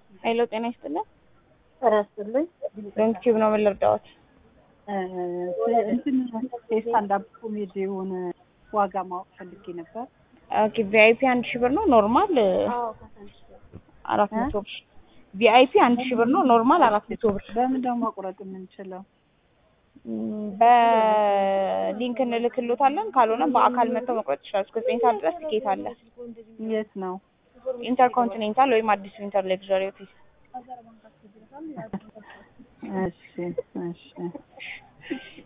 ሄሎ ጤና ይስጥልኝ። ተረስልኝ ዶንኪው ነው የምልርዳዎት። እንትን ስታንድ አፕ ኮሜዲ የሆነ ዋጋ ማወቅ ፈልጌ ነበር። ኦኬ ቪአይፒ 1000 ብር ነው፣ ኖርማል 400 ብር። ቪአይፒ 1000 ብር ነው፣ ኖርማል 400 ብር። በምን ደግሞ መቁረጥ የምንችለው? በሊንክ እንልክልዎታለን፣ ካልሆነ በአካል መጥተው መቁረጥ ይችላል። እስከ 9 ሰዓት ድረስ ቲኬት አለ። የት ነው? ኢንተርኮንቲኔንታል ወይም አዲስ ዊንተር ሌክዠሪ ኦፊስ። እሺ እሺ